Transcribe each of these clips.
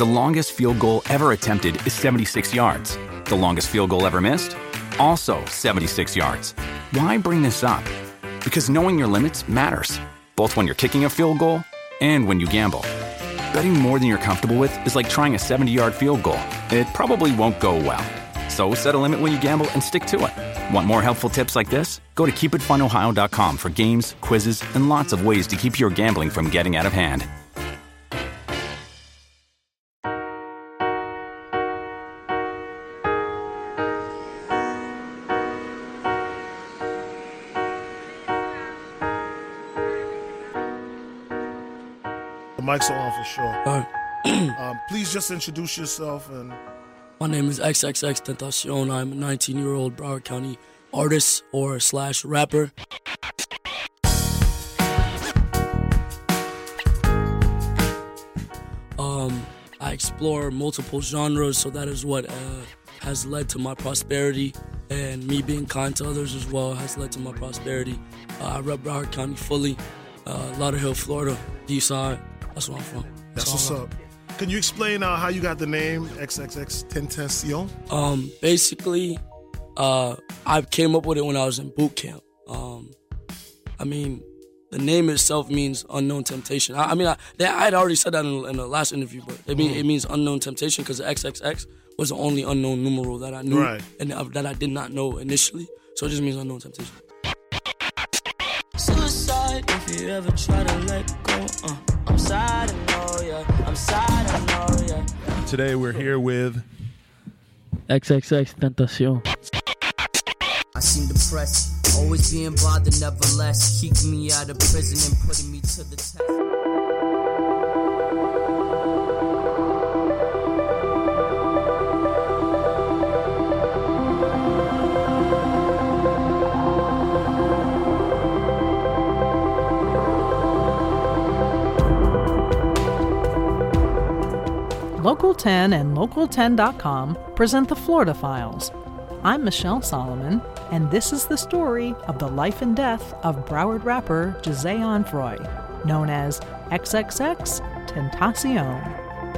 The longest field goal ever attempted is 76 yards. The longest field goal ever missed? Also 76 yards. Why bring this up? Because knowing your limits matters, both when you're kicking a field goal and when you gamble. Betting more than you're comfortable with is like trying a 70-yard field goal. It probably won't go well. So set a limit when you gamble and stick to it. Want more helpful tips like this? Go to keepitfunohio.com for games, quizzes, and lots of ways to keep your gambling from getting out of hand. The mics are on for sure. All right. Please just introduce yourself. And My name is XXX Tentacion. I'm a 19-year-old Broward County artist or / rapper. I explore multiple genres, so that is what has led to my prosperity, and me being kind to others as well has led to my prosperity. I rep Broward County fully, Lauderhill, Florida, D-side. That's where I'm from. that's what's up. Can you explain how you got the name XXX Tentacion? Basically, I came up with it when I was in boot camp. The name itself means unknown temptation. I had already said that in the last interview, but it means unknown temptation because the XXX was the only unknown numeral that I knew and that I did not know initially. So it just means unknown temptation. Suicide if you ever try to let go. I'm sad, I know, yeah. I'm sad, I know, yeah. Today we're here with XXX Tentacion. I seem depressed, always being bothered, nevertheless. Keeping me out of prison and putting me to the test. Local 10 and Local10.com present the Florida Files. I'm Michelle Solomon, and this is the story of the life and death of Broward rapper Jose Onfroy, known as XXX Tentacion.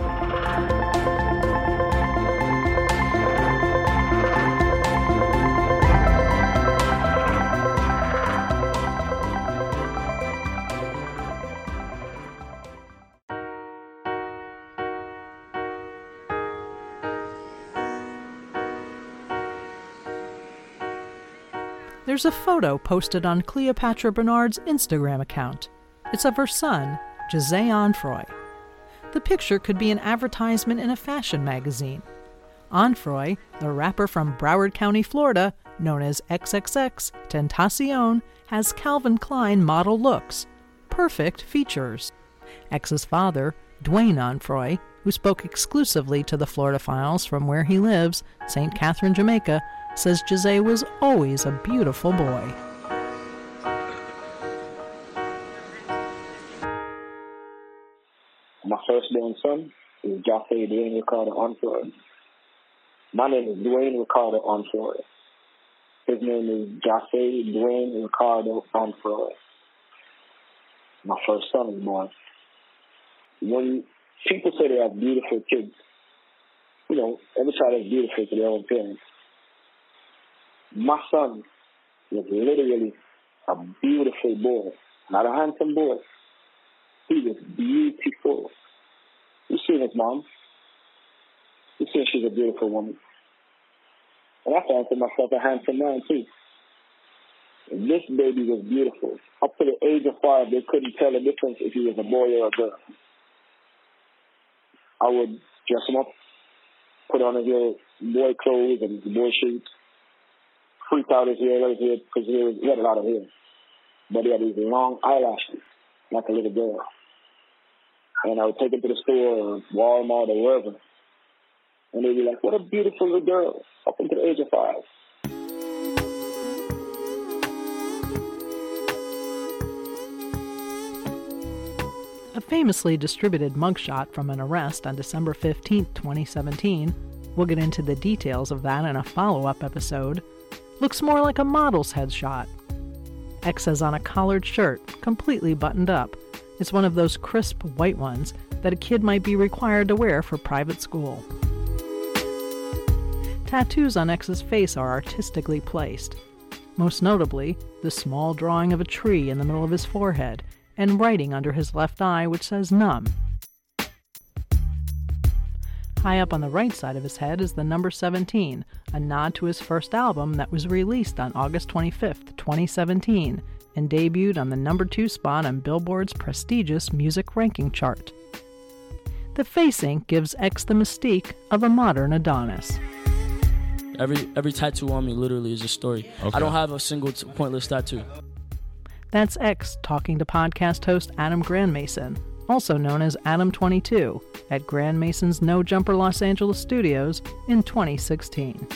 There's a photo posted on Cleopatra Bernard's Instagram account. It's of her son, Jose Onfroy. The picture could be an advertisement in a fashion magazine. Onfroy, the rapper from Broward County, Florida, known as XXX Tentacion, has Calvin Klein model looks, perfect features. X's father, Dwayne Onfroy, who spoke exclusively to the Florida Files from where he lives, St. Catherine, Jamaica, says Jose was always a beautiful boy. My firstborn son is Jose Dwayne Ricardo Onfroy. My name is Dwayne Ricardo Onfroy. His name is Jose Dwayne Ricardo Onfroy. My first son is born. When people say they have beautiful kids, every child is beautiful to their own parents. My son was literally a beautiful boy, not a handsome boy. He was beautiful. You seen his mom? You seen she's a beautiful woman. And I fancied myself a handsome man too. And this baby was beautiful. Up to the age of 5, they couldn't tell the difference if he was a boy or a girl. I would dress him up, put on his little boy clothes and his boy shoes. Freaked out his hair because he had a lot of hair. But he had these long eyelashes, like a little girl. And I would take him to the store or Walmart or wherever. And they'd be like, what a beautiful little girl, up until the age of 5. A famously distributed mugshot from an arrest on December 15, 2017, we'll get into the details of that in a follow-up episode, looks more like a model's headshot. X has on a collared shirt, completely buttoned up. It's one of those crisp white ones that a kid might be required to wear for private school. Tattoos on X's face are artistically placed. Most notably, the small drawing of a tree in the middle of his forehead and writing under his left eye which says numb. High up on the right side of his head is the number 17, a nod to his first album that was released on August 25, 2017, and debuted on the number 2 spot on Billboard's prestigious music ranking chart. The face ink gives X the mystique of a modern Adonis. Every tattoo on me literally is a story. Okay. I don't have a single pointless tattoo. That's X talking to podcast host Adam Grandmason, also known as Adam22, at Grand Mason's No Jumper Los Angeles studios in 2016.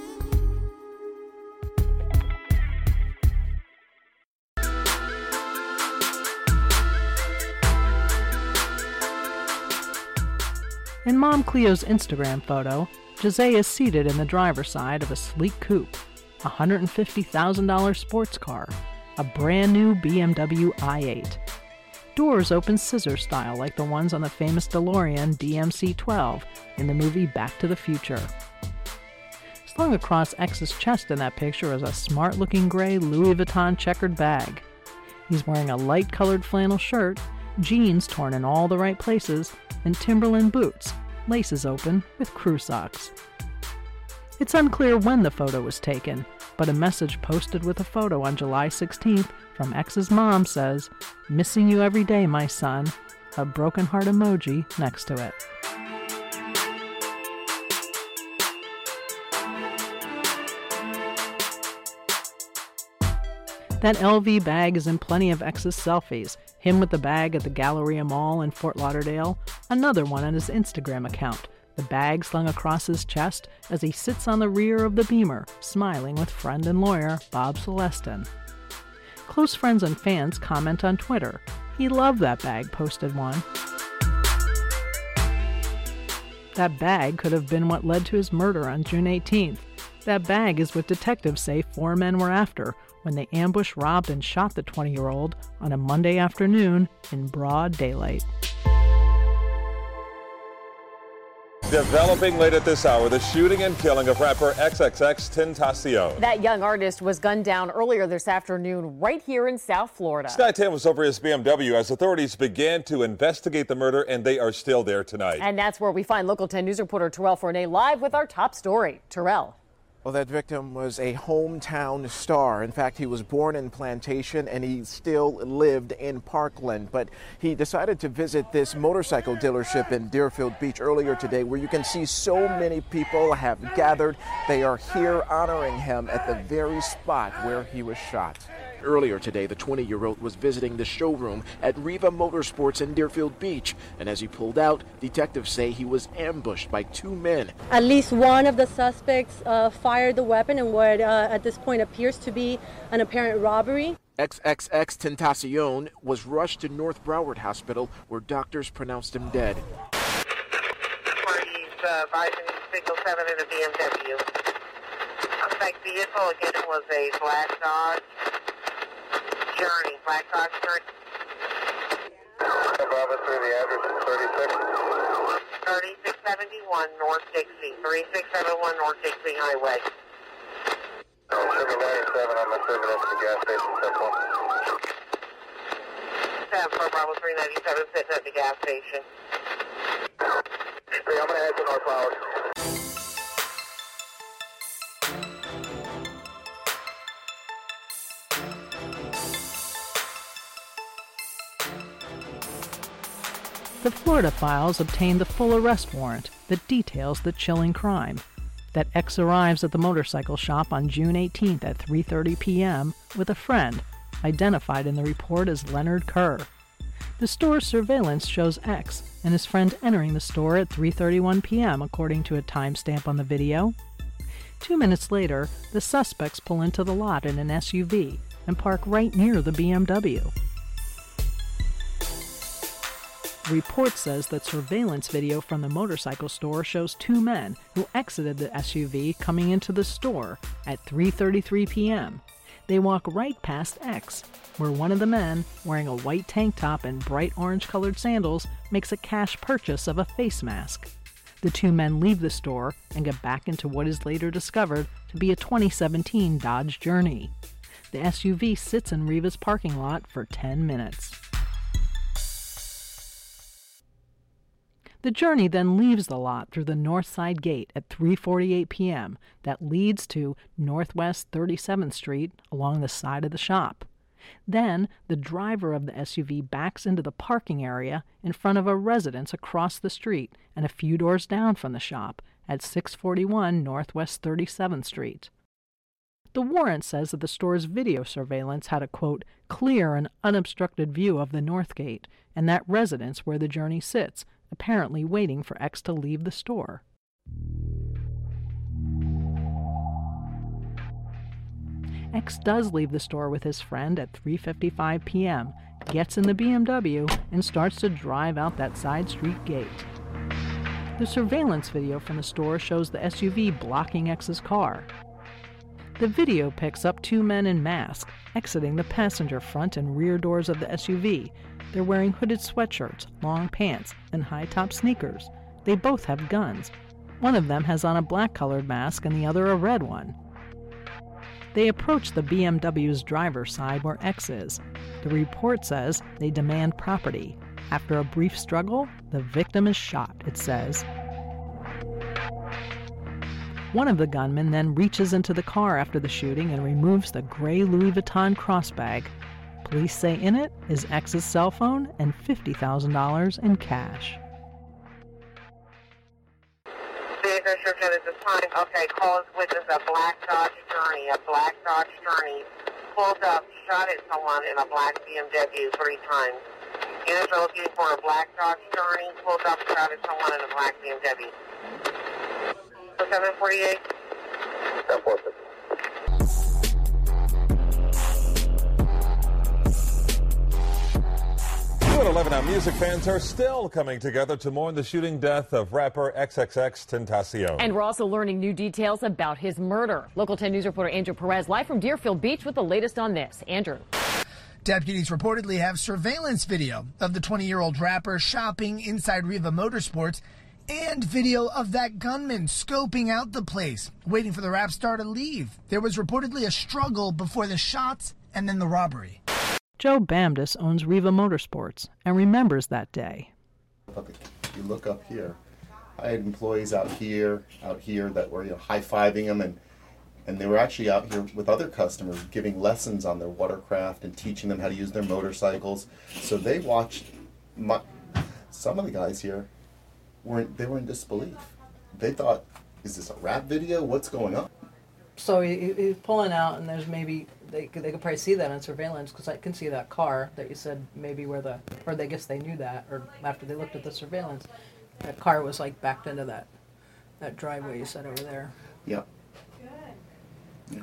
In Mom Cleo's Instagram photo, Jose is seated in the driver's side of a sleek coupe, a $150,000 sports car, a brand new BMW i8. Doors open scissor style like the ones on the famous DeLorean DMC-12 in the movie Back to the Future. Slung across X's chest in that picture is a smart-looking gray Louis Vuitton checkered bag. He's wearing a light-colored flannel shirt, jeans torn in all the right places, and Timberland boots, laces open with crew socks. It's unclear when the photo was taken, but a message posted with a photo on July 16th from X's mom says, "Missing you every day, my son," a broken heart emoji next to it. That LV bag is in plenty of X's selfies, him with the bag at the Galleria Mall in Fort Lauderdale, another one on his Instagram account, the bag slung across his chest as he sits on the rear of the Beamer, smiling with friend and lawyer Bob Celestin. Close friends and fans comment on Twitter. "He loved that bag," posted one. That bag could have been what led to his murder on June 18th. That bag is what detectives say 4 men were after when they ambushed, robbed, and shot the 20-year-old on a Monday afternoon in broad daylight. Developing late at this hour, the shooting and killing of rapper XXXTentacion. That young artist was gunned down earlier this afternoon right here in South Florida. Sky 10 was over his BMW as authorities began to investigate the murder, and they are still there tonight. And that's where we find Local 10 News reporter Terrell Fournay live with our top story. Terrell. Well, that victim was a hometown star. In fact, he was born in Plantation and he still lived in Parkland. But he decided to visit this motorcycle dealership in Deerfield Beach earlier today, where you can see so many people have gathered. They are here honoring him at the very spot where he was shot. Earlier today, the 20-year-old was visiting the showroom at Riva Motorsports in Deerfield Beach. And as he pulled out, detectives say he was ambushed by 2 men. At least one of the suspects fired the weapon in what at this point appears to be an apparent robbery. XXXTentacion was rushed to North Broward Hospital, where doctors pronounced him dead. He's advising signal 7 in a BMW. Suspect vehicle again was a Black Dodge Journey. Black Dodge Journey. Bravo 3, the address is 3671 North Dixie. 3671 North Dixie Highway. Sugar 97, I'm serving up to the gas station, step 1. 7 for Bravo 397, sitting at the gas station. I'm going to head to North Broward. The Florida Files obtained the full arrest warrant that details the chilling crime. That X arrives at the motorcycle shop on June 18th at 3:30 p.m. with a friend, identified in the report as Leonard Kerr. The store's surveillance shows X and his friend entering the store at 3:31 p.m. according to a timestamp on the video. 2 minutes later, the suspects pull into the lot in an SUV and park right near the BMW. The report says that surveillance video from the motorcycle store shows 2 men who exited the SUV coming into the store at 3:33 p.m. They walk right past X, where one of the men, wearing a white tank top and bright orange-colored sandals, makes a cash purchase of a face mask. The two men leave the store and get back into what is later discovered to be a 2017 Dodge Journey. The SUV sits in Riva's parking lot for 10 minutes. The Journey then leaves the lot through the north side gate at 3:48 p.m. that leads to Northwest 37th Street along the side of the shop. Then, the driver of the SUV backs into the parking area in front of a residence across the street and a few doors down from the shop at 641 Northwest 37th Street. The warrant says that the store's video surveillance had a, quote, clear and unobstructed view of the north gate and that residence where the Journey sits, apparently waiting for X to leave the store. X does leave the store with his friend at 3:55 p.m., gets in the BMW, and starts to drive out that side street gate. The surveillance video from the store shows the SUV blocking X's car. The video picks up two men in masks exiting the passenger front and rear doors of the SUV. They're wearing hooded sweatshirts, long pants, and high-top sneakers. They both have guns. One of them has on a black-colored mask and the other a red one. They approach the BMW's driver's side where X is. The report says they demand property. After a brief struggle, the victim is shot, it says. One of the gunmen then reaches into the car after the shooting and removes the gray Louis Vuitton crossbag. Police say in it is X's cell phone and $50,000 in cash. Vehicle description at this time. Okay, call as witness a black Dodge Journey. A black Dodge Journey pulled up, shot at someone in a black BMW 3 times. Units are looking for a black Dodge Journey, pulled up, shot at someone in a black BMW. 748. 746. At 11 now, music fans are still coming together to mourn the shooting death of rapper XXXTentacion. And we're also learning new details about his murder. Local 10 News reporter Andrew Perez live from Deerfield Beach with the latest on this. Andrew. Deputies reportedly have surveillance video of the 20-year-old rapper shopping inside Riva Motorsports and video of that gunman scoping out the place, waiting for the rap star to leave. There was reportedly a struggle before the shots and then the robbery. Joe Bamdis owns Riva Motorsports and remembers that day. You look up here. I had employees out here that were high-fiving them, and they were actually out here with other customers giving lessons on their watercraft and teaching them how to use their motorcycles. So they watched. Some of the guys here were in disbelief. They thought, "Is this a rap video? What's going on?" So he's pulling out, and there's maybe they could probably see that on surveillance because I can see that car that you said maybe or they guess they knew that, or after they looked at the surveillance, that car was like backed into that driveway you said over there. Yeah. Yeah.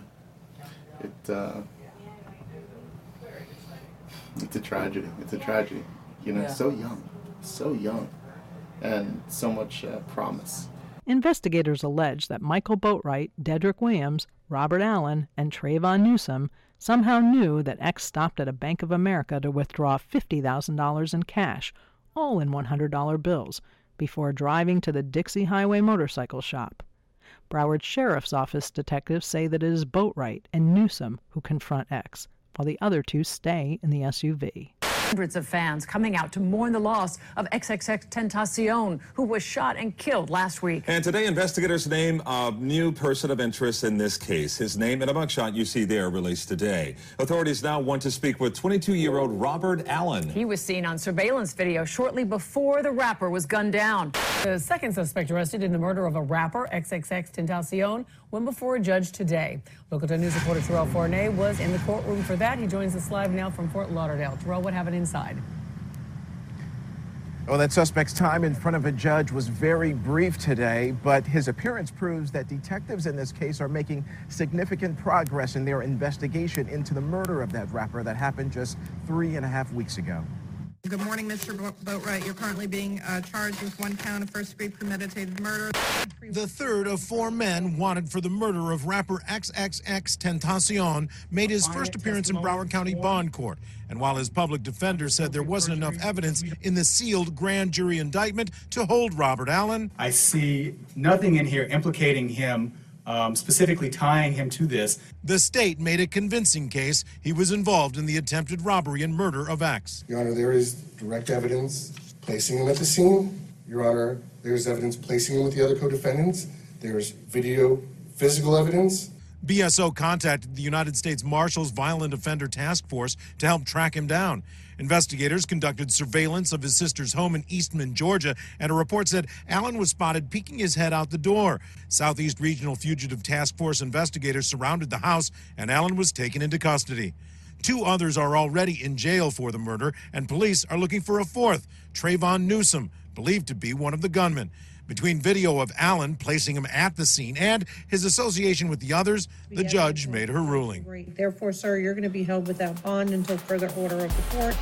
It's a tragedy. It's a tragedy. Yeah. So young, and so much promise. Investigators allege that Michael Boatwright, Dedrick Williams, Robert Allen, and Trayvon Newsome somehow knew that X stopped at a Bank of America to withdraw $50,000 in cash, all in $100 bills, before driving to the Dixie Highway motorcycle shop. Broward Sheriff's Office detectives say that it is Boatwright and Newsome who confront X, while the other two stay in the SUV. Hundreds of fans coming out to mourn the loss of XXXTentacion, who was shot and killed last week. And today, investigators name a new person of interest in this case. His name and a mugshot you see there released today. Authorities now want to speak with 22-year-old Robert Allen. He was seen on surveillance video shortly before the rapper was gunned down. The second suspect arrested in the murder of a rapper, XXXTentacion, went before a judge today. Local 10 News reporter Terrell Fournet was in the courtroom for that. He joins us live now from Fort Lauderdale. Terrell, what happened inside? Well, that suspect's time in front of a judge was very brief today, but his appearance proves that detectives in this case are making significant progress in their investigation into the murder of that rapper that happened just 3.5 weeks ago. Good morning, Mr. Boatwright. You're currently being charged with 1 count of first-degree premeditated murder. The third of 4 men wanted for the murder of rapper XXX Tentacion made his first appearance in Broward County Bond Court. And while his public defender said there wasn't enough evidence in the sealed grand jury indictment to hold Robert Allen, I see nothing in here implicating him, specifically tying him to this. The state made a convincing case he was involved in the attempted robbery and murder of X. Your Honor, there is direct evidence placing him at the scene. Your Honor, there is evidence placing him with the other co-defendants. There's video, physical evidence. BSO contacted the United States Marshals Violent Offender Task Force to help track him down. Investigators conducted surveillance of his sister's home in Eastman, Georgia, and a report said Allen was spotted peeking his head out the door. Southeast Regional Fugitive Task Force investigators surrounded the house, and Allen was taken into custody. 2 others are already in jail for the murder, and police are looking for a fourth, Trayvon Newsome, believed to be one of the gunmen. Between video of Allen placing him at the scene and his association with the others, the judge made her ruling. Therefore, sir, you're going to be held without bond until further order of the court.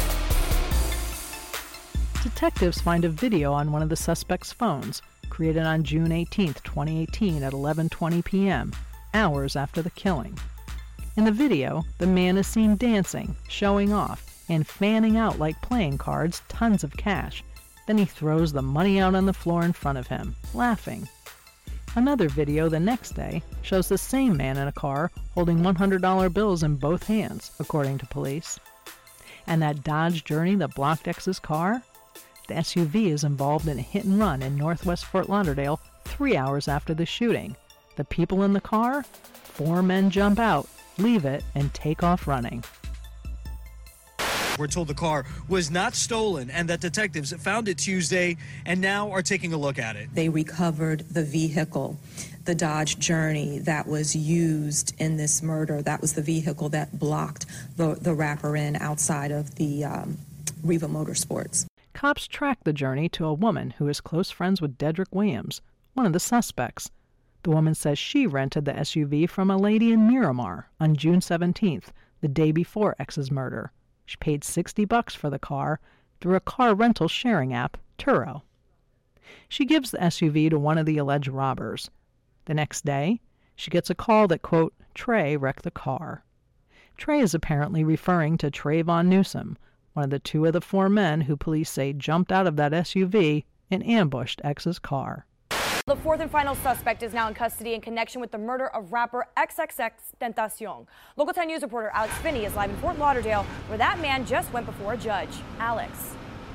Detectives find a video on one of the suspect's phones, created on June 18, 2018 at 11:20 p.m., hours after the killing. In the video, the man is seen dancing, showing off, and fanning out like playing cards tons of cash. Then he throws the money out on the floor in front of him, laughing. Another video the next day shows the same man in a car holding $100 bills in both hands, according to police. And that Dodge Journey that blocked X's car? The SUV is involved in a hit and run in northwest Fort Lauderdale 3 hours after the shooting. The people in the car? 4 men jump out, leave it, and take off running. We're told the car was not stolen and that detectives found it Tuesday and now are taking a look at it. They recovered the vehicle, the Dodge Journey that was used in this murder. That was the vehicle that blocked the rapper in outside of the Riva Motorsports. Cops tracked the Journey to a woman who is close friends with Dedrick Williams, one of the suspects. The woman says she rented the SUV from a lady in Miramar on June 17th, the day before X's murder. She paid $60 for the car through a car rental sharing app, Turo. She gives the SUV to one of the alleged robbers. The next day, she gets a call that, quote, Trey wrecked the car. Trey is apparently referring to Trayvon Newsome, one of the 2 of the 4 men who police say jumped out of that SUV and ambushed X's car. The 4th and final suspect is now in custody in connection with the murder of rapper XXX Tentacion. Local 10 News reporter Alex Finney is live in Fort Lauderdale, where that man just went before a judge. Alex.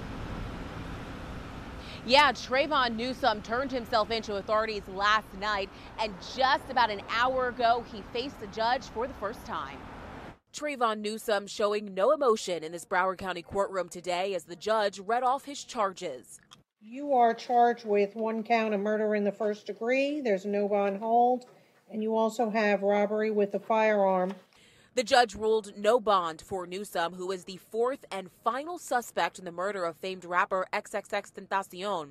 Yeah, Trayvon Newsome turned himself into authorities last night, and just about an hour ago, he faced the judge for the first time. Trayvon Newsome showing no emotion in this Broward County courtroom today as the judge read off his charges. You are charged with 1 count of murder in the first degree. There's no bond hold. And you also have robbery with a firearm. The judge ruled no bond for Newsome, who is the 4th and final suspect in the murder of famed rapper XXX Tentacion.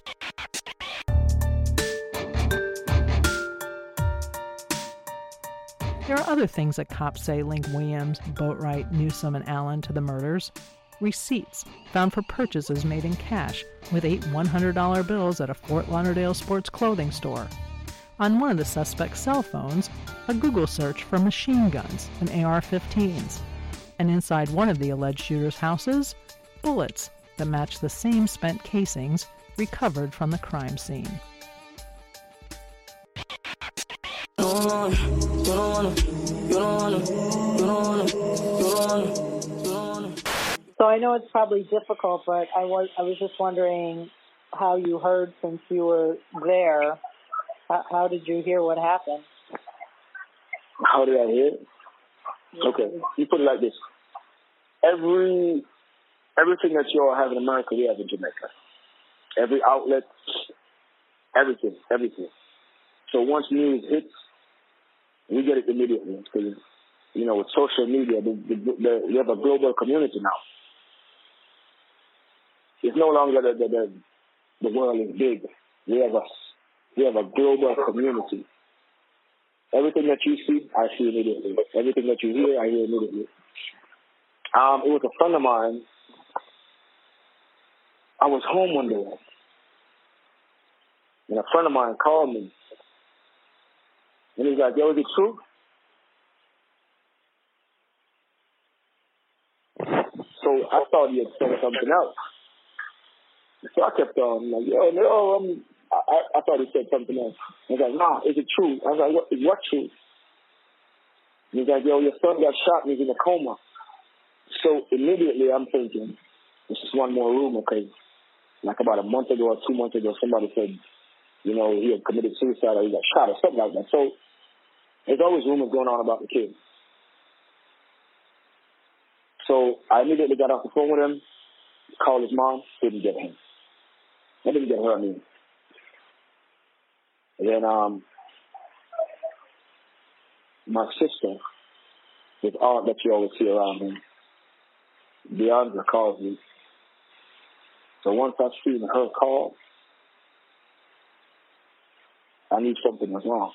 There are other things that cops say link Williams, Boatwright, Newsome, and Allen to the murders. Receipts found for purchases made in cash with 8 $100 bills at a Fort Lauderdale sports clothing store. On one of the suspect's cell phones, a Google search for machine guns and AR-15s. And inside one of the alleged shooter's houses, bullets that match the same spent casings recovered from the crime scene. So I know it's probably difficult, but I was just wondering how you heard since you were there. How did you hear what happened? How did I hear it? Okay, you put it like this. Everything that you all have in America, we have in Jamaica. Every outlet, everything. So once news hits, we get it immediately because, you know, with social media, we have a global community now. It's no longer the world is big. We have a global community. Everything that you see, I see immediately. Everything that you hear, I hear immediately. It was a friend of mine I was home one day, and a friend of mine called me, and he was like, yo, is it true? So I thought he had said something else. So I kept on, like, I thought he said something else. He was like, nah, is it true? I was like, what true? He's like, yo, your son got shot and he's in a coma. So immediately I'm thinking, this is one more rumor, because like about a month ago or 2 months ago, somebody said, you know, he had committed suicide or he got shot or something like that. So there's always rumors going on about the kid. So I immediately got off the phone with him, called his mom, didn't get him. I didn't get her, I mean. And then my sister, his aunt that you always see around him, Deandra, calls me. So once I see her call, I knew something was wrong.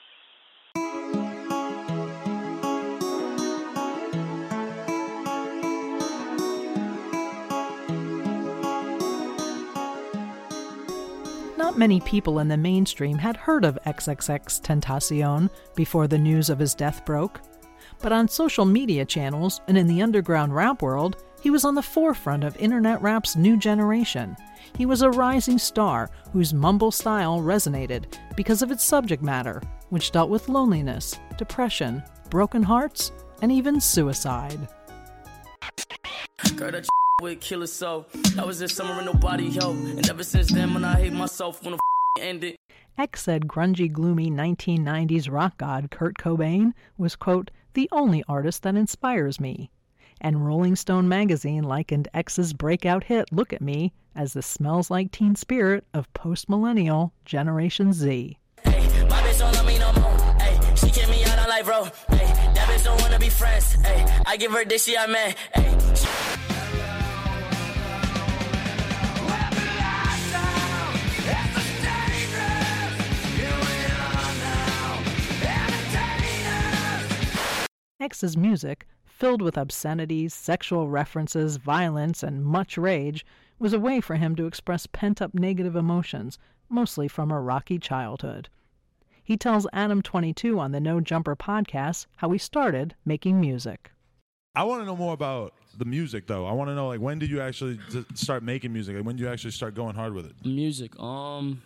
Not many people in the mainstream had heard of XXXTentacion before the news of his death broke. But on social media channels and in the underground rap world, he was on the forefront of internet rap's new generation. He was a rising star whose mumble style resonated because of its subject matter, which dealt with loneliness, depression, broken hearts, and even suicide. Girl, that would kill us so. That was this summer and nobody helped. And ever since then, when I hate myself, when the ended. X said grungy, gloomy 1990s rock god Kurt Cobain was, quote, the only artist that inspires me. And Rolling Stone magazine likened X's breakout hit Look at Me as the smells like teen spirit of post-millennial Generation Z. Hey, my bitch don't love me no more. Hey, she kicked me out on life, bro. Hey, that bitch don't wanna be friends. Hey, I give her this, she I man. Hey. X's music, filled with obscenities, sexual references, violence, and much rage, was a way for him to express pent-up negative emotions, mostly from a rocky childhood. He tells Adam 22 on the No Jumper podcast how he started making music. I want to know more about the music, though. I want to know, like, when did you actually start making music? Like, when did you actually start going hard with it? Music, I'll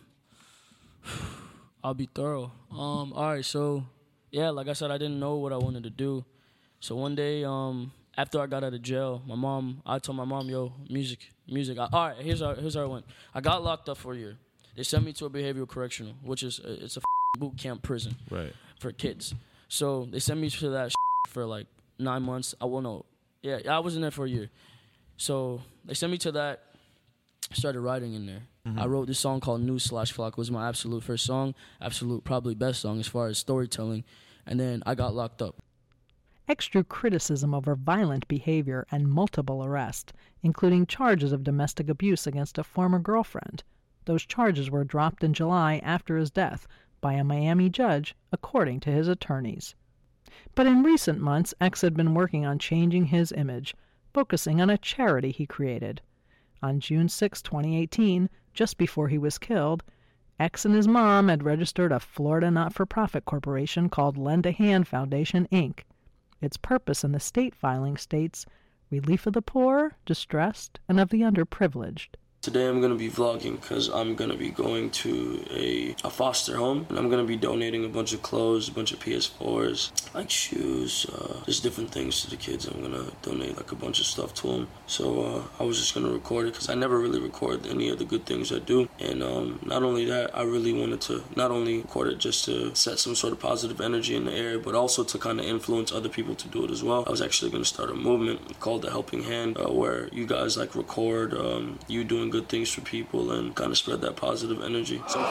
be thorough. All right, so, yeah, like I said, I didn't know what I wanted to do. So one day, after I got out of jail, I told my mom, yo, music. All right, here's how it went. I got locked up for a year. They sent me to a behavioral correctional, which is, it's a boot camp prison for kids. So they sent me to that for like 9 months. I was in there for a year. So they sent me to that. I started writing in there. Mm-hmm. I wrote this song called News/Flock. It was my absolute first song, absolute probably best song as far as storytelling. And then I got locked up. X drew criticism over violent behavior and multiple arrests, including charges of domestic abuse against a former girlfriend. Those charges were dropped in July after his death by a Miami judge, according to his attorneys. But in recent months, X had been working on changing his image, focusing on a charity he created. On June 6, 2018, just before he was killed, X and his mom had registered a Florida not-for-profit corporation called Lend a Hand Foundation, Inc. Its purpose in the state filing states relief of the poor, distressed, and of the underprivileged. Today I'm going to be vlogging because I'm going to be going to a foster home, and I'm going to be donating a bunch of clothes, a bunch of PS4s, like shoes, just different things to the kids. I'm going to donate like a bunch of stuff to them. So I was just going to record it because I never really record any of the good things I do. And not only that, I really wanted to not only record it just to set some sort of positive energy in the air, but also to kind of influence other people to do it as well. I was actually going to start a movement called The Helping Hand, where you guys like record you doing good things for people and kind of spread that positive energy. Listen,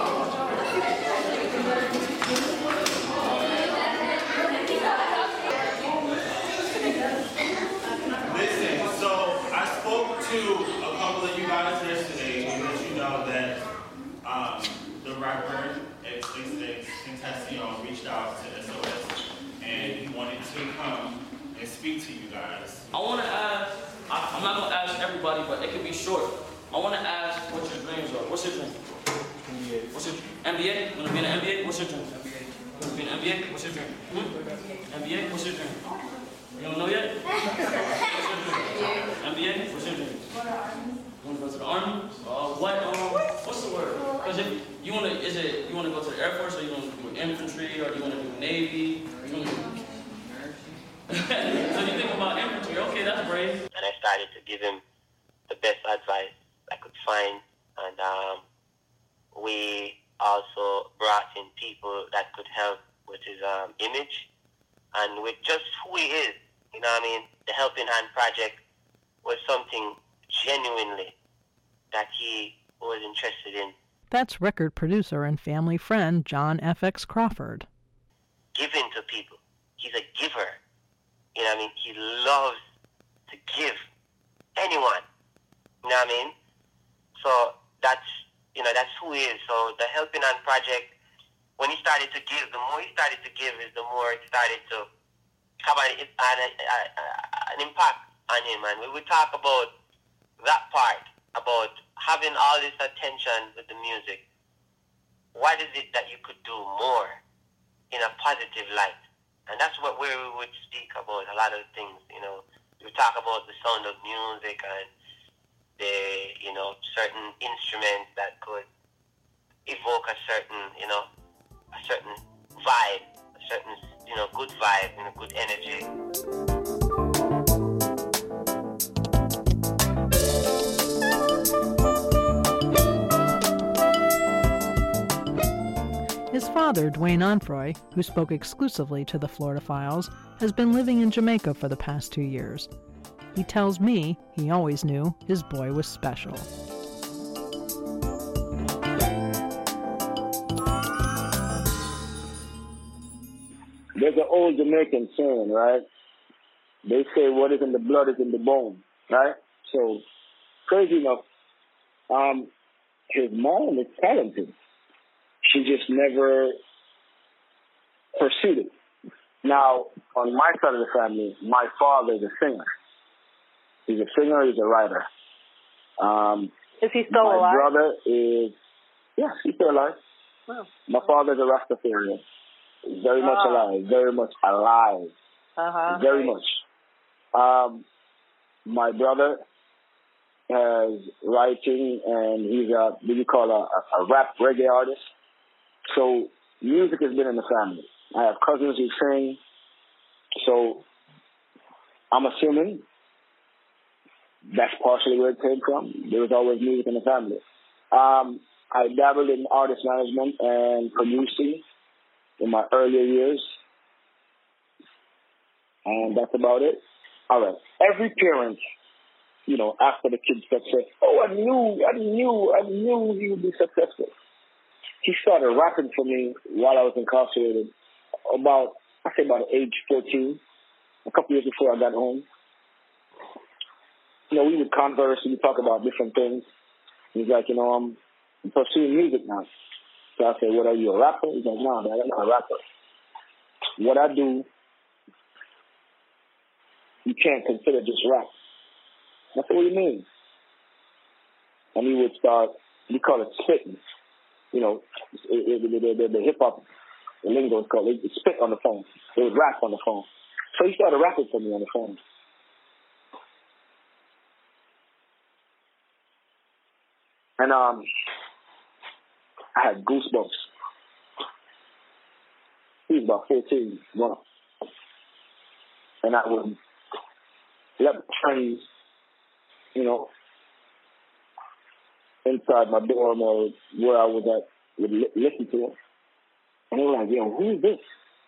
so I spoke to a couple of you guys yesterday and let you know that the rapper XXXTentacion reached out to SOS and he wanted to come and speak to you guys. I want to ask, I'm not going to ask everybody, but it could be short. I want to ask what your dreams are. What's your dream? NBA. What's your NBA? You want to be in the NBA? What's your dream? NBA. You want to be in the NBA? What's your dream? NBA? What's your dream? You don't know yet? What's your dream? NBA? What's your dream? You want to go to the Army? What's the word? Because if you want to, you want to go to the Air Force, or you want to do infantry, or you want to do Navy? You want to do so you think about infantry? Okay, that's brave. And I started to give him the best advice I could find, and we also brought in people that could help with his image and with just who he is. You know what I mean? The Helping Hand Project was something genuinely that he was interested in. That's record producer and family friend John F.X. Crawford. Giving to people. He's a giver. You know what I mean? He loves to give. Anyone. You know what I mean? So that's who he is. So the Helping Hand Project, when he started to give, the more he started to give is the more it started to have an impact on him. And we would talk about that part, about having all this attention with the music. What is it that you could do more in a positive light? And that's where we would speak about a lot of things. You know, we talk about the sound of music and the, certain instruments that could evoke a certain vibe, a certain, good vibe, good energy. His father, Dwayne Onfroy, who spoke exclusively to the Florida Files, has been living in Jamaica for the past 2 years. He tells me he always knew his boy was special. There's an old Jamaican saying, right? They say what is in the blood is in the bone, right? So, crazy enough, his mom is talented. She just never pursued it. Now, on my side of the family, my father is a singer. He's a singer, he's a writer. Is he still alive? My brother is, yes, he's still alive. Oh. My father's a Rastafarian. Very much alive, very much alive. Very much. My brother has writing, and he's what you call a rap reggae artist. So music has been in the family. I have cousins who sing. So I'm assuming that's partially where it came from. There was always music in the family. I dabbled in artist management and producing in my earlier years. And that's about it. All right. Every parent, after the kid's success, I knew he would be successful. He started rapping for me while I was incarcerated, about age 14, a couple years before I got home. We would converse and we talk about different things. He's like, I'm pursuing music now. So I said, what, are you a rapper? He's like, no, Dad, I'm not a rapper. What I do, you can't consider just rap. I said, what do you mean? And he would start, we call it spitting. The hip-hop, the lingo is called, they spit on the phone. They would rap on the phone. So he started rapping for me on the phone. And I had goosebumps. He was about 14, and I would let my friends, inside my dorm or where I was at, would listen to him. And they were like, yo, who is this?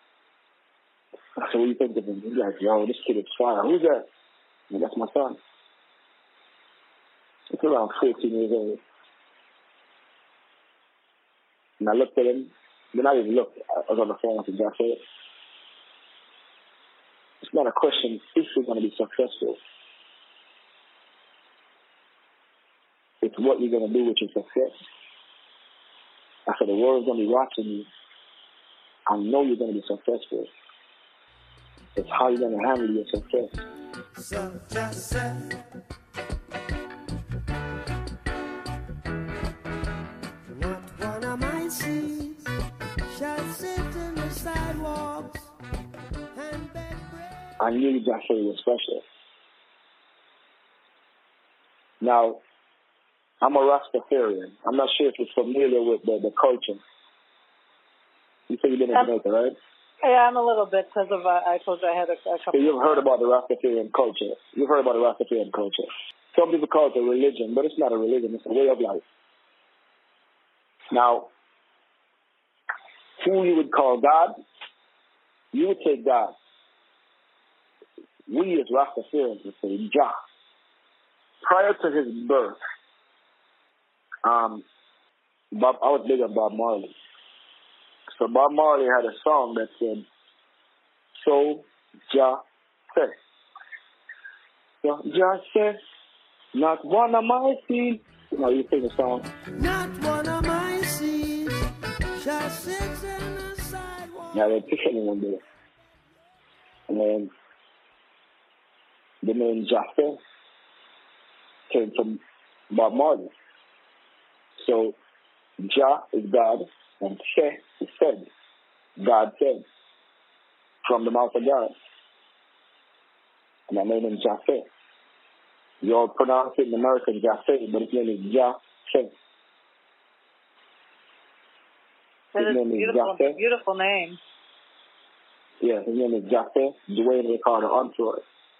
I said, what do you think of him? He's like, yo, this kid is fire. Who's that? And that's my son. It's around 14 years old. And I looked at him. Then I didn't look. I was on the phone with him. I said, it's not a question if you're going to be successful. It's what you're going to do with your success. I said, the world's going to be watching you. I know you're going to be successful. It's how you're going to handle your success. So just say I knew Jaffe was special. Now, I'm a Rastafarian. I'm not sure if you're familiar with the culture. You say you've been in Jamaica, right? Yeah, I'm a little bit because of I told you I had a couple. So you've heard about the Rastafarian culture. You've heard about the Rastafarian culture. Some people call it a religion, but it's not a religion. It's a way of life. Now, who you would call God, you would say God. We as Rastafarians would say Jah. Prior to his birth, I was big on Bob Marley. So Bob Marley had a song that said, "So Jah said, so Jah said, not one of my seed." Now you sing the song. Not one of my seed shall sit in the sidewalk. Now they pick anyone there. And then the name Jaffe came from Bob Marley. So Jah is God and She is said. God said. From the mouth of God. And my name is Jaffe. You all pronounce it in American Jaffe, but his name is Jaffe. That is a beautiful name. Yeah, his name is Jaffe Dwayne Ricardo Onfroy.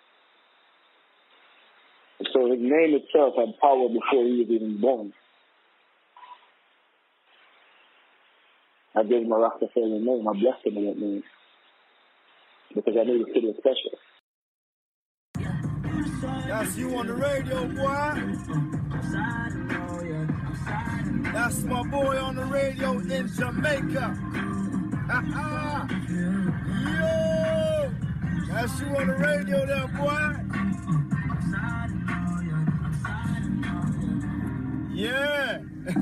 So his name itself had power before he was even born. I gave him a Rastafarian name. I blessed him with that name. Because I knew the city was special. That's you on the radio, boy. That's my boy on the radio in Jamaica. Yo! That's you on the radio there, boy. Yeah.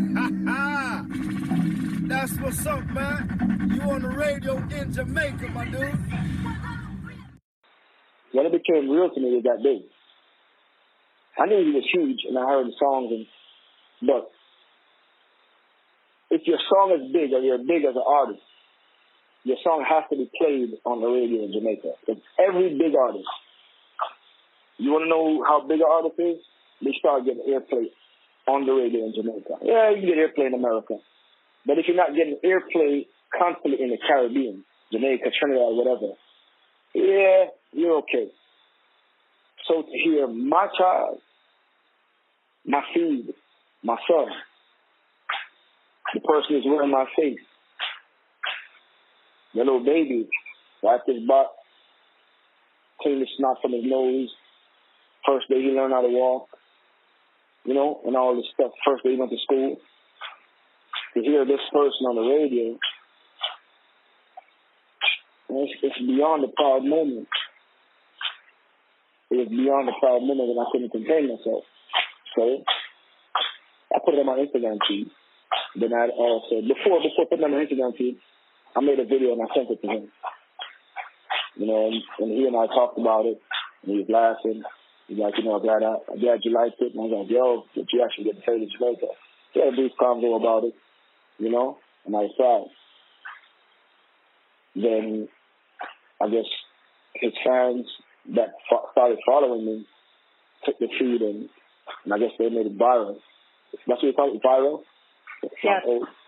That's what's up, man. You on the radio in Jamaica, my dude. When it became real to me, it was that big. I knew he was huge, and I heard the songs, but if your song is big or you're big as an artist, your song has to be played on the radio in Jamaica. It's every big artist. You want to know how big an artist is? They start getting airplay on the radio in Jamaica. Yeah, you get airplay in America. But if you're not getting airplay constantly in the Caribbean, Jamaica, Trinidad, whatever, yeah, you're okay. So to hear my child, my seed, my son, the person who's wearing my face, the little baby, wipe his butt, clean the snot from his nose, first day he learned how to walk, you know, and all this stuff, first day he went to school. To hear this person on the radio, it's beyond a proud moment. It was beyond a proud moment and I couldn't contain myself. So I put it on my Instagram feed. Then I also, before putting it on my Instagram feed, I made a video and I sent it to him. You know, and he and I talked about it, and he was laughing. He's like, you know, I'm glad you liked it. And I was like, yo, did you actually get paid in Jamaica? He had a brief convo about it, you know, and I was proud. Then I guess his fans that started following me took the feed and I guess they made it viral. That's what you call it, viral? Yes.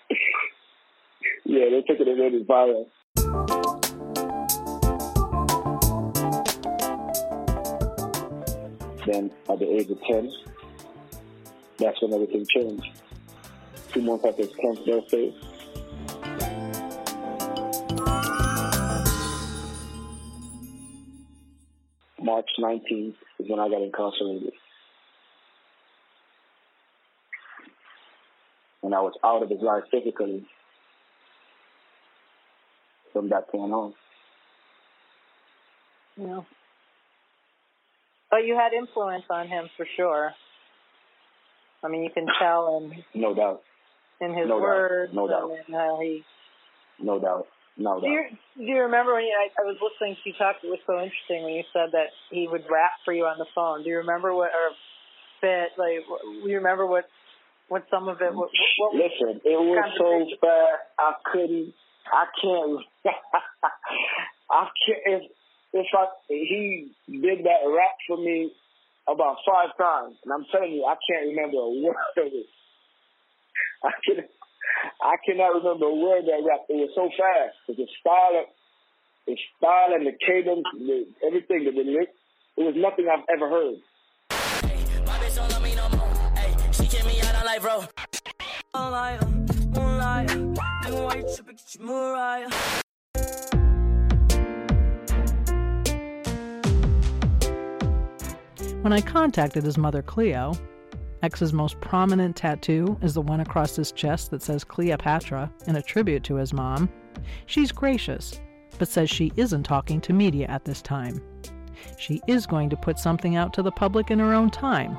Yeah, they took it and made it viral. Then at the age of 10, that's when everything changed. 2 months after his 10th birthday, March 19th is when I got incarcerated. And I was out of his life physically from that point on. Yeah. But you had influence on him for sure. I mean, you can tell no doubt. In his no words. Doubt. No doubt. And how he... No doubt. No doubt. Do you remember when I was listening to you talk? It was so interesting when you said that he would rap for you on the phone. Do you remember what, or bit, like, do you remember what some of it, what Listen, it was so fast, I can't, In fact, he did that rap for me about 5 times, and I'm telling you, I can't remember a word of it. I cannot remember a word of that rap. It was so fast. The style and the cadence, everything, the lyrics, it was nothing I've ever heard. My bitch don't love me no more. Hey, she kick me out on life, bro. When I contacted his mother, Cleo, X's most prominent tattoo is the one across his chest that says Cleopatra in a tribute to his mom. She's gracious, but says she isn't talking to media at this time. She is going to put something out to the public in her own time.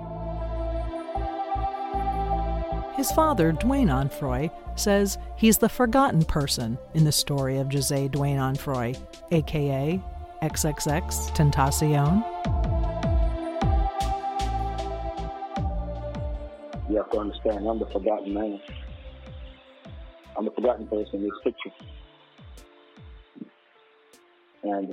His father, Dwayne Onfroy, says he's the forgotten person in the story of José Dwayne Onfroy, a.k.a. XXX Tentacion. You have to understand, I'm the forgotten man. I'm the forgotten person in this picture. And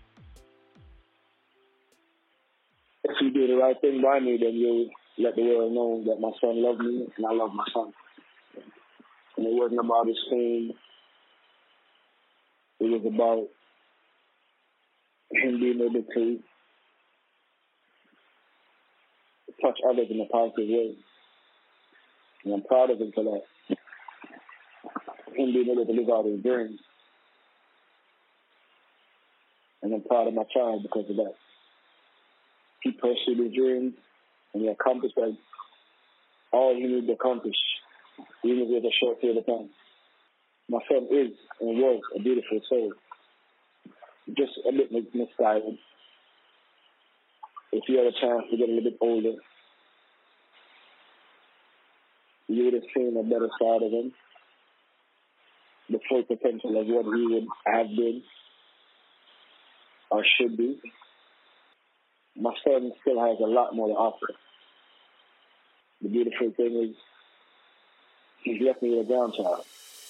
if you do the right thing by me, then you'll let the world know that my son loved me and I love my son. And it wasn't about his fame. It was about him being able to touch others in a positive way. And I'm proud of him for that. Him being able to live out his dreams. And I'm proud of my child because of that. He pursued his dreams and he accomplished that. All he needed to accomplish, even with a short period of time. My son is and was a beautiful soul. Just a bit misguided. If you had a chance to get a little bit older, you would have seen a better side of him, the full potential of what he would have been or should be. My son still has a lot more to offer. The beautiful thing is he's left me with a grandchild.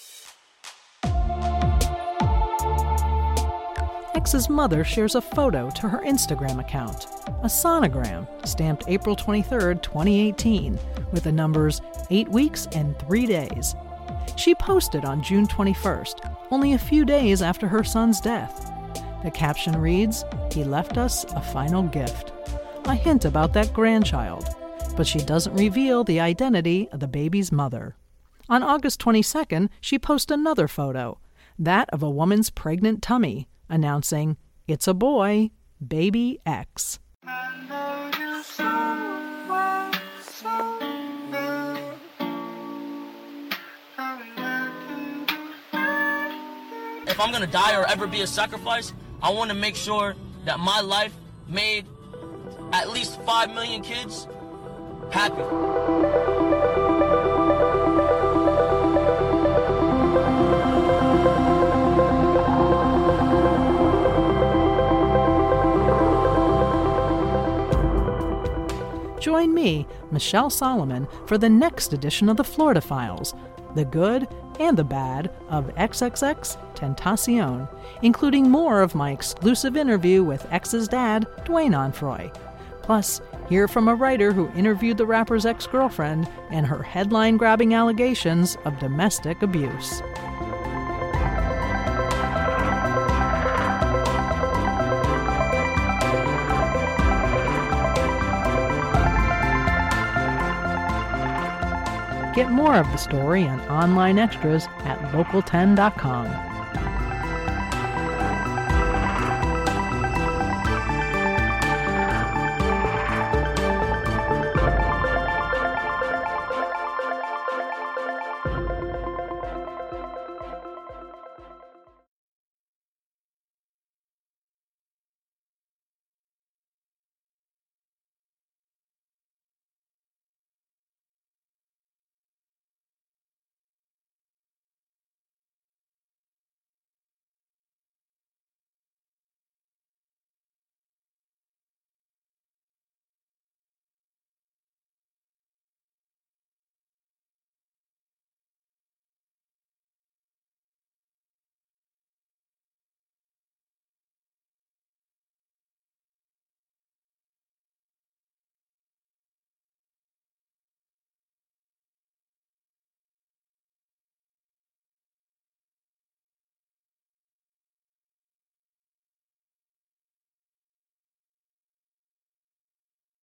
X's mother shares a photo to her Instagram account, a sonogram stamped April 23, 2018, with the numbers 8 weeks and 3 days. She posted on June 21st, only a few days after her son's death. The caption reads, "He left us a final gift," a hint about that grandchild, but she doesn't reveal the identity of the baby's mother. On August 22nd, she posted another photo, that of a woman's pregnant tummy, announcing, "It's a boy, baby X." If I'm gonna die or ever be a sacrifice, I want to make sure that my life made at least 5 million kids happy. Join me, Michelle Solomon, for the next edition of the Florida Files, the good and the bad of XXX Tentacion, including more of my exclusive interview with X's dad, Dwayne Onfroy. Plus, hear from a writer who interviewed the rapper's ex-girlfriend and her headline-grabbing allegations of domestic abuse. Get more of the story and online extras at local10.com.